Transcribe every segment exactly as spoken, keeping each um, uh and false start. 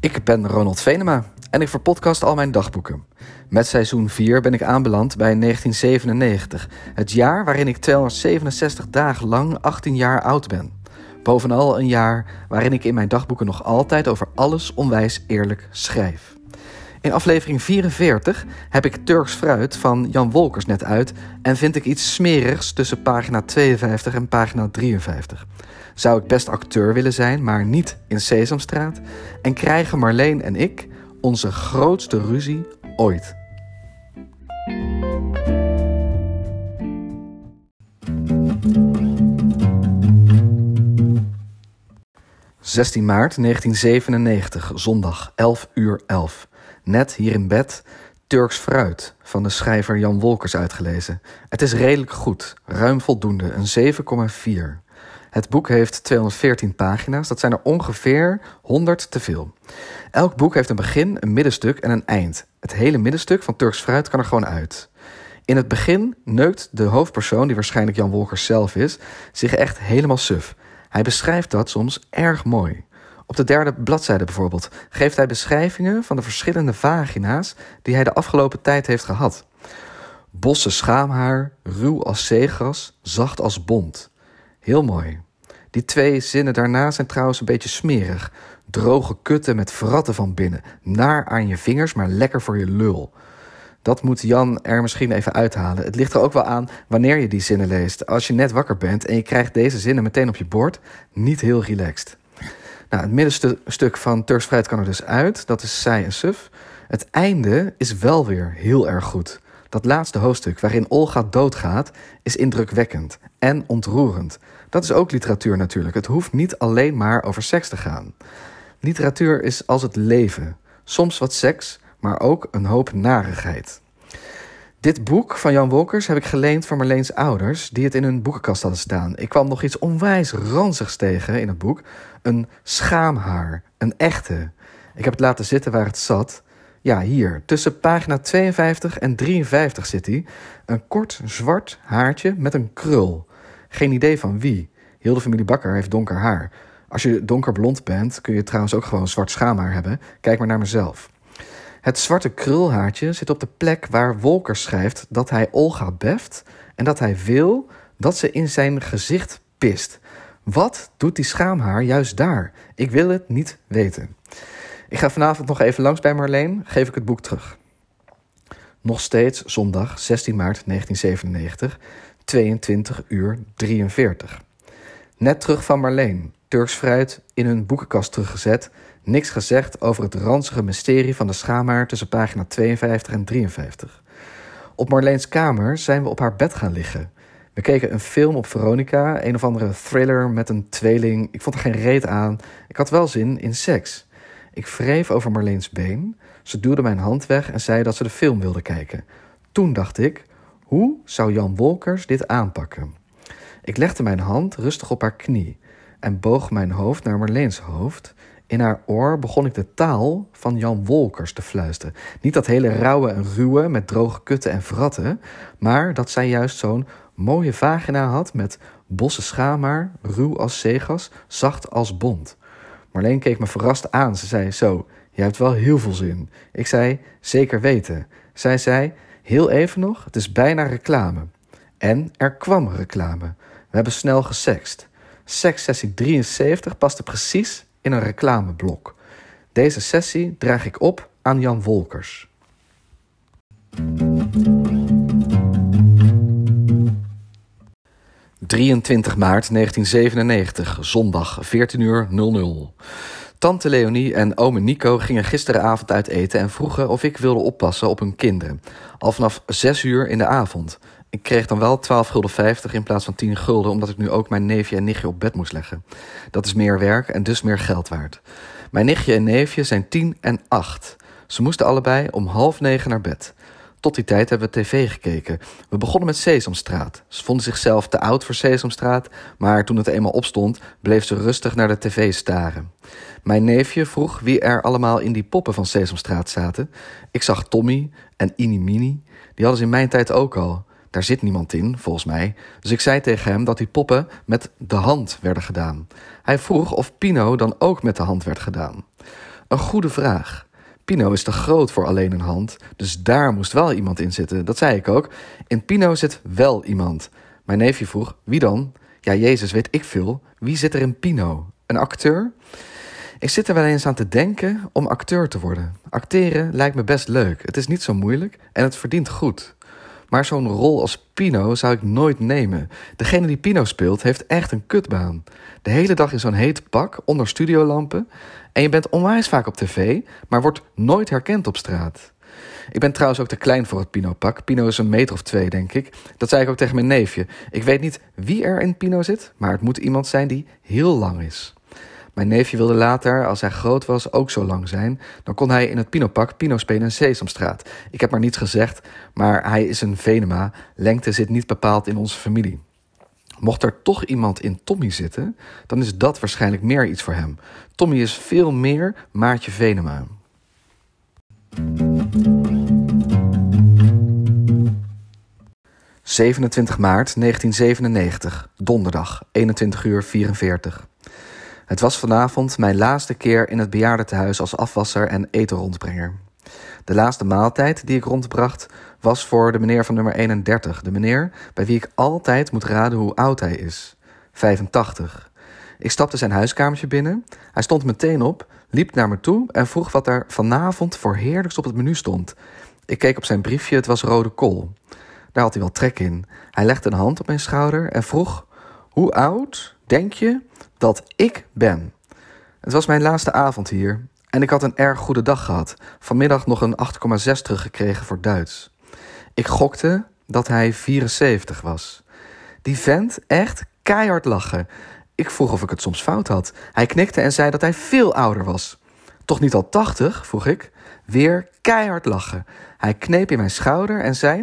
Ik ben Ronald Venema en ik verpodcast al mijn dagboeken. Met seizoen vier ben ik aanbeland bij negentien zevenennegentig, het jaar waarin ik tweehonderdzevenenzestig dagen lang achttien jaar oud ben. Bovenal een jaar waarin ik in mijn dagboeken nog altijd over alles onwijs eerlijk schrijf. In aflevering vierenveertig heb ik Turks Fruit van Jan Wolkers net uit en vind ik iets smerigs tussen pagina tweeënvijftig en pagina drieënvijftig. Zou ik best acteur willen zijn, maar niet in Sesamstraat, en krijgen Marleen en ik onze grootste ruzie ooit. zestien maart negentien zevenennegentig, zondag, elf uur elf. Net hier in bed, Turks Fruit van de schrijver Jan Wolkers uitgelezen. Het is redelijk goed, ruim voldoende, een zeven komma vier. Het boek heeft tweehonderdveertien pagina's, dat zijn er ongeveer honderd te veel. Elk boek heeft een begin, een middenstuk en een eind. Het hele middenstuk van Turks Fruit kan er gewoon uit. In het begin neukt de hoofdpersoon, die waarschijnlijk Jan Wolkers zelf is, zich echt helemaal suf. Hij beschrijft dat soms erg mooi. Op de derde bladzijde bijvoorbeeld geeft hij beschrijvingen van de verschillende vagina's die hij de afgelopen tijd heeft gehad. Bossen schaamhaar, ruw als zeegras, zacht als bont. Heel mooi. Die twee zinnen daarna zijn trouwens een beetje smerig. Droge kutten met vratten van binnen. Naar aan je vingers, maar lekker voor je lul. Dat moet Jan er misschien even uithalen. Het ligt er ook wel aan wanneer je die zinnen leest. Als je net wakker bent en je krijgt deze zinnen meteen op je bord, niet heel relaxed. Nou, het middenstuk van Turks Fruit kan er dus uit. Dat is saai en suf. Het einde is wel weer heel erg goed. Dat laatste hoofdstuk waarin Olga doodgaat is indrukwekkend en ontroerend. Dat is ook literatuur natuurlijk. Het hoeft niet alleen maar over seks te gaan. Literatuur is als het leven. Soms wat seks, maar ook een hoop narigheid. Dit boek van Jan Wolkers heb ik geleend van Marleens ouders, die het in hun boekenkast hadden staan. Ik kwam nog iets onwijs ranzigs tegen in het boek. Een schaamhaar, een echte. Ik heb het laten zitten waar het zat. Ja, hier, tussen pagina tweeënvijftig en drieënvijftig zit hij. Een kort zwart haartje met een krul. Geen idee van wie. Heel de familie Bakker heeft donker haar. Als je donkerblond bent, kun je trouwens ook gewoon zwart schaamhaar hebben. Kijk maar naar mezelf. Het zwarte krulhaartje zit op de plek waar Wolkers schrijft dat hij Olga beft en dat hij wil dat ze in zijn gezicht pist. Wat doet die schaamhaar juist daar? Ik wil het niet weten. Ik ga vanavond nog even langs bij Marleen, geef ik het boek terug. Nog steeds zondag, zestien maart negentien zevenennegentig, tweeëntwintig uur drieënveertig. Net terug van Marleen, Turks Fruit in hun boekenkast teruggezet. Niks gezegd over het ranzige mysterie van de schaamhaar tussen pagina tweeënvijftig en drieënvijftig. Op Marleens kamer zijn we op haar bed gaan liggen. We keken een film op Veronica, een of andere thriller met een tweeling. Ik vond er geen reet aan. Ik had wel zin in seks. Ik wreef over Marleens been. Ze duwde mijn hand weg en zei dat ze de film wilde kijken. Toen dacht ik, hoe zou Jan Wolkers dit aanpakken? Ik legde mijn hand rustig op haar knie en boog mijn hoofd naar Marleens hoofd. In haar oor begon ik de taal van Jan Wolkers te fluisteren. Niet dat hele rauwe en ruwe met droge kutten en vratten, maar dat zij juist zo'n mooie vagina had met bossen schaamhaar, ruw als zeegas, zacht als bont. Marleen keek me verrast aan. Ze zei, zo, je hebt wel heel veel zin. Ik zei, zeker weten. Zij zei, heel even nog, het is bijna reclame. En er kwam reclame. We hebben snel gesext. Sekssessie drieënzeventig paste precies in een reclameblok. Deze sessie draag ik op aan Jan Wolkers. drieëntwintig maart negentien zevenennegentig, zondag, veertien uur nul nul. Tante Leonie en ome Nico gingen gisteravond uit eten en vroegen of ik wilde oppassen op hun kinderen. Al vanaf zes uur in de avond. Ik kreeg dan wel twaalf gulden vijftig in plaats van tien gulden, omdat ik nu ook mijn neefje en nichtje op bed moest leggen. Dat is meer werk en dus meer geld waard. Mijn nichtje en neefje zijn tien en acht. Ze moesten allebei om half negen naar bed. Tot die tijd hebben we tv gekeken. We begonnen met Sesamstraat. Ze vonden zichzelf te oud voor Sesamstraat, maar toen het eenmaal opstond, bleef ze rustig naar de tv staren. Mijn neefje vroeg wie er allemaal in die poppen van Sesamstraat zaten. Ik zag Tommy en Inimini. Die hadden ze in mijn tijd ook al. Daar zit niemand in, volgens mij. Dus ik zei tegen hem dat die poppen met de hand werden gedaan. Hij vroeg of Pino dan ook met de hand werd gedaan. Een goede vraag. Pino is te groot voor alleen een hand, dus daar moest wel iemand in zitten. Dat zei ik ook. In Pino zit wel iemand. Mijn neefje vroeg, wie dan? Ja, Jezus, weet ik veel. Wie zit er in Pino? Een acteur? Ik zit er wel eens aan te denken om acteur te worden. Acteren lijkt me best leuk. Het is niet zo moeilijk en het verdient goed. Maar zo'n rol als Pino zou ik nooit nemen. Degene die Pino speelt heeft echt een kutbaan. De hele dag in zo'n heet pak, onder studiolampen. En je bent onwijs vaak op tv, maar wordt nooit herkend op straat. Ik ben trouwens ook te klein voor het Pino-pak. Pino is een meter of twee, denk ik. Dat zei ik ook tegen mijn neefje. Ik weet niet wie er in Pino zit, maar het moet iemand zijn die heel lang is. Mijn neefje wilde later, als hij groot was, ook zo lang zijn. Dan kon hij in het Pino-pak Pino spelen in Sesamstraat. Ik heb maar niets gezegd, maar hij is een Venema. Lengte zit niet bepaald in onze familie. Mocht er toch iemand in Tommy zitten, dan is dat waarschijnlijk meer iets voor hem. Tommy is veel meer Maartje Venema. zevenentwintig maart negentien zevenennegentig, donderdag, eenentwintig uur vierenveertig. Het was vanavond mijn laatste keer in het bejaardentehuis als afwasser en etenrondbrenger. De laatste maaltijd die ik rondbracht was voor de meneer van nummer eenendertig. De meneer bij wie ik altijd moet raden hoe oud hij is. vijfentachtig. Ik stapte zijn huiskamertje binnen. Hij stond meteen op, liep naar me toe en vroeg wat er vanavond voor heerlijks op het menu stond. Ik keek op zijn briefje, het was rode kool. Daar had hij wel trek in. Hij legde een hand op mijn schouder en vroeg: hoe oud denk je dat ik ben? Het was mijn laatste avond hier en ik had een erg goede dag gehad. Vanmiddag nog een acht komma zes teruggekregen voor Duits. Ik gokte dat hij vierenzeventig was. Die vent echt keihard lachen. Ik vroeg of ik het soms fout had. Hij knikte en zei dat hij veel ouder was. Toch niet al tachtig, vroeg ik. Weer keihard lachen. Hij kneep in mijn schouder en zei: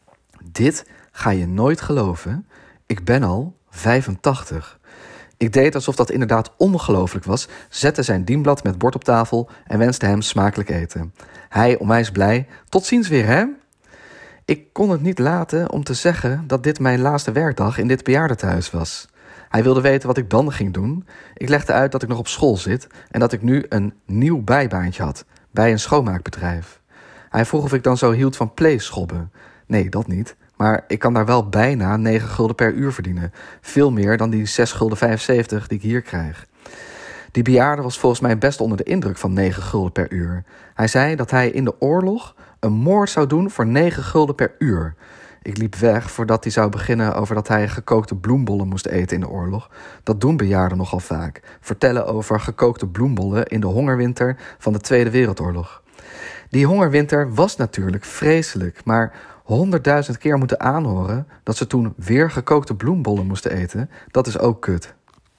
dit ga je nooit geloven. Ik ben al vijfentachtig. Ik deed alsof dat inderdaad ongelooflijk was, zette zijn dienblad met bord op tafel en wenste hem smakelijk eten. Hij onwijs blij. Tot ziens weer, hè? Ik kon het niet laten om te zeggen dat dit mijn laatste werkdag in dit bejaardentehuis was. Hij wilde weten wat ik dan ging doen. Ik legde uit dat ik nog op school zit en dat ik nu een nieuw bijbaantje had, bij een schoonmaakbedrijf. Hij vroeg of ik dan zo hield van pleeschobben. Nee, dat niet. Maar ik kan daar wel bijna negen gulden per uur verdienen. Veel meer dan die zes gulden vijfenzeventig die ik hier krijg. Die bejaarde was volgens mij best onder de indruk van negen gulden per uur. Hij zei dat hij in de oorlog een moord zou doen voor negen gulden per uur. Ik liep weg voordat hij zou beginnen over dat hij gekookte bloembollen moest eten in de oorlog. Dat doen bejaarden nogal vaak. Vertellen over gekookte bloembollen in de hongerwinter van de Tweede Wereldoorlog. Die hongerwinter was natuurlijk vreselijk, maar honderdduizend keer moeten aanhoren dat ze toen weer gekookte bloembollen moesten eten, dat is ook kut.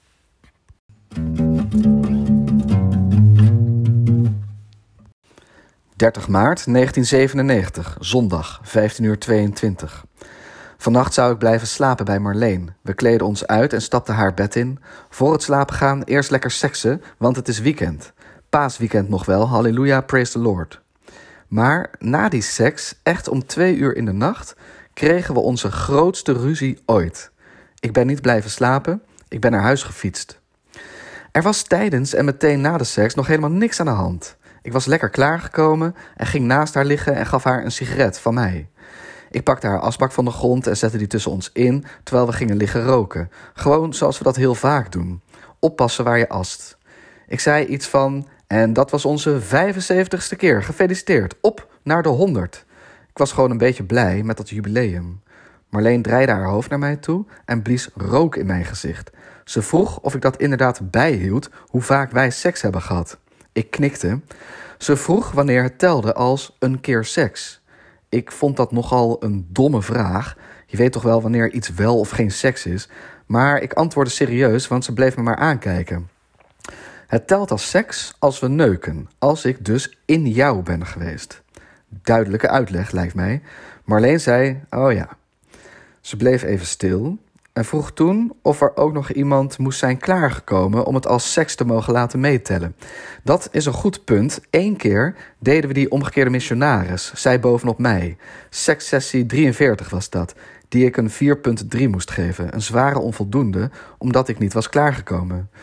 dertig maart negentien zevenennegentig, zondag, vijftien uur tweeëntwintig. Vannacht zou ik blijven slapen bij Marleen. We kleden ons uit en stapten haar bed in. Voor het slapen gaan eerst lekker seksen, want het is weekend. Paasweekend nog wel, halleluja, praise the Lord. Maar na die seks, echt om twee uur in de nacht, kregen we onze grootste ruzie ooit. Ik ben niet blijven slapen, ik ben naar huis gefietst. Er was tijdens en meteen na de seks nog helemaal niks aan de hand. Ik was lekker klaargekomen en ging naast haar liggen en gaf haar een sigaret van mij. Ik pakte haar asbak van de grond en zette die tussen ons in, terwijl we gingen liggen roken. Gewoon zoals we dat heel vaak doen. Oppassen waar je ast. Ik zei iets van: en dat was onze vijfenzeventigste keer. Gefeliciteerd. Op naar de honderd. Ik was gewoon een beetje blij met dat jubileum. Marleen draaide haar hoofd naar mij toe en blies rook in mijn gezicht. Ze vroeg of ik dat inderdaad bijhield, hoe vaak wij seks hebben gehad. Ik knikte. Ze vroeg wanneer het telde als een keer seks. Ik vond dat nogal een domme vraag. Je weet toch wel wanneer iets wel of geen seks is. Maar ik antwoordde serieus, want ze bleef me maar aankijken. Het telt als seks als we neuken, als ik dus in jou ben geweest. Duidelijke uitleg, lijkt mij. Marleen zei: oh ja. Ze bleef even stil en vroeg toen of er ook nog iemand moest zijn klaargekomen om het als seks te mogen laten meetellen. Dat is een goed punt. Eén keer deden we die omgekeerde missionaris, zij bovenop mij. Sekssessie drieënveertig was dat, die ik een vier komma drie moest geven. Een zware onvoldoende, omdat ik niet was klaargekomen.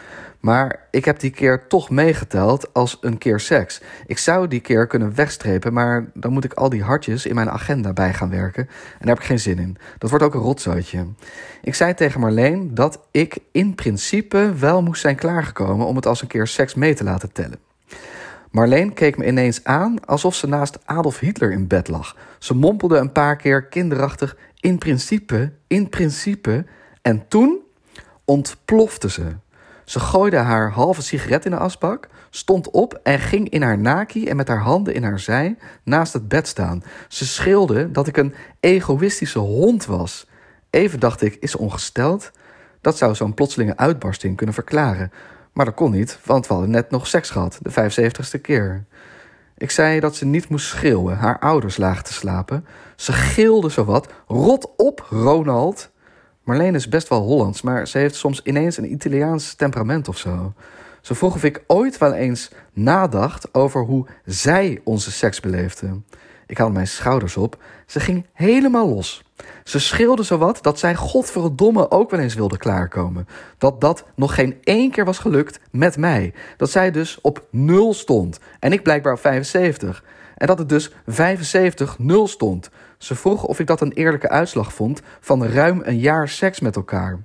Maar ik heb die keer toch meegeteld als een keer seks. Ik zou die keer kunnen wegstrepen, maar dan moet ik al die hartjes in mijn agenda bij gaan werken. En daar heb ik geen zin in. Dat wordt ook een rotzootje. Ik zei tegen Marleen dat ik in principe wel moest zijn klaargekomen om het als een keer seks mee te laten tellen. Marleen keek me ineens aan alsof ze naast Adolf Hitler in bed lag. Ze mompelde een paar keer kinderachtig in principe, in principe. En toen ontplofte ze. Ze gooide haar halve sigaret in de asbak, stond op en ging in haar naki en met haar handen in haar zij naast het bed staan. Ze schreeuwde dat ik een egoïstische hond was. Even dacht ik, is ze ongesteld? Dat zou zo'n plotselinge uitbarsting kunnen verklaren. Maar dat kon niet, want we hadden net nog seks gehad, de vijfenzeventigste keer. Ik zei dat ze niet moest schreeuwen, haar ouders lagen te slapen. Ze gilde zowat, rot op, Ronald. Marleen is best wel Hollands, maar ze heeft soms ineens een Italiaans temperament of zo. Ze vroeg of ik ooit wel eens nadacht over hoe zij onze seks beleefde. Ik haalde mijn schouders op. Ze ging helemaal los. Ze schreeuwde zowat dat zij godverdomme ook wel eens wilde klaarkomen. Dat dat nog geen één keer was gelukt met mij. Dat zij dus op nul stond. En ik blijkbaar op vijfenzeventig. En dat het dus vijfenzeventig nul stond. Ze vroeg of ik dat een eerlijke uitslag vond van ruim een jaar seks met elkaar.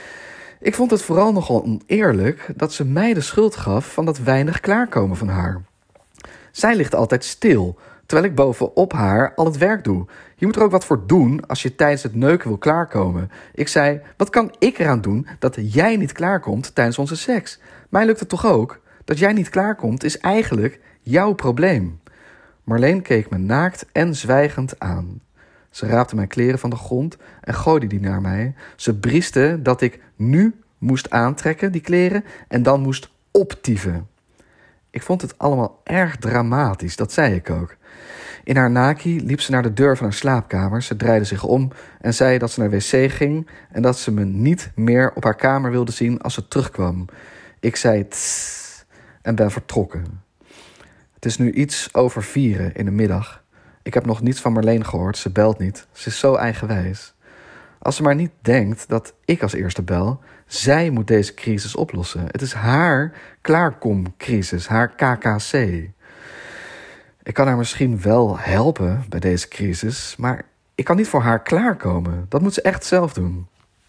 Ik vond het vooral nogal oneerlijk dat ze mij de schuld gaf van dat weinig klaarkomen van haar. Zij ligt altijd stil, terwijl ik bovenop haar al het werk doe. Je moet er ook wat voor doen als je tijdens het neuken wil klaarkomen. Ik zei, wat kan ik eraan doen dat jij niet klaarkomt tijdens onze seks? Mij lukt het toch ook? Dat jij niet klaarkomt is eigenlijk jouw probleem. Marleen keek me naakt en zwijgend aan. Ze raapte mijn kleren van de grond en gooide die naar mij. Ze brieste dat ik nu moest aantrekken, die kleren, en dan moest optieven. Ik vond het allemaal erg dramatisch, dat zei ik ook. In haar naki liep ze naar de deur van haar slaapkamer. Ze draaide zich om en zei dat ze naar de wc ging en dat ze me niet meer op haar kamer wilde zien als ze terugkwam. Ik zei tss en ben vertrokken. Het is nu iets over vieren in de middag. Ik heb nog niets van Marleen gehoord, ze belt niet. Ze is zo eigenwijs. Als ze maar niet denkt dat ik als eerste bel, zij moet deze crisis oplossen. Het is haar klaarkomcrisis, haar K K C. Ik kan haar misschien wel helpen bij deze crisis, maar ik kan niet voor haar klaarkomen. Dat moet ze echt zelf doen.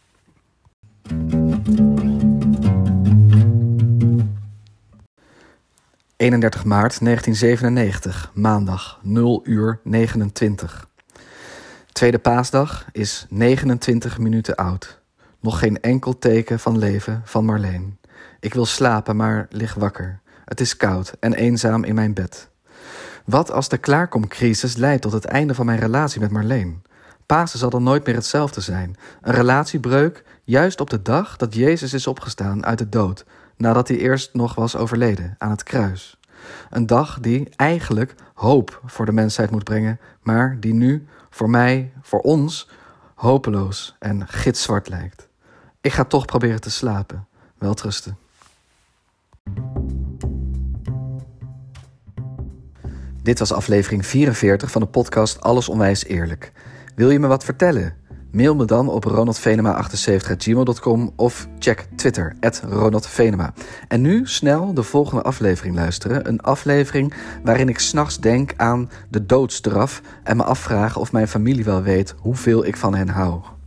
eenendertig maart negentien zevenennegentig, maandag, nul uur negenentwintig. Tweede paasdag is negenentwintig minuten oud. Nog geen enkel teken van leven van Marleen. Ik wil slapen, maar lig wakker. Het is koud en eenzaam in mijn bed. Wat als de klaarkomcrisis leidt tot het einde van mijn relatie met Marleen? Pasen zal dan nooit meer hetzelfde zijn. Een relatiebreuk juist op de dag dat Jezus is opgestaan uit de dood, nadat hij eerst nog was overleden aan het kruis. Een dag die eigenlijk hoop voor de mensheid moet brengen, maar die nu voor mij, voor ons, hopeloos en gitzwart lijkt. Ik ga toch proberen te slapen. Welterusten. Dit was aflevering vierenveertig van de podcast Alles Onwijs Eerlijk. Wil je me wat vertellen? Mail me dan op ronald venema achtenzeventig at gmail dot com of check Twitter, at ronald venema. En nu snel de volgende aflevering luisteren. Een aflevering waarin ik 's nachts denk aan de doodstraf en me afvraag of mijn familie wel weet hoeveel ik van hen hou.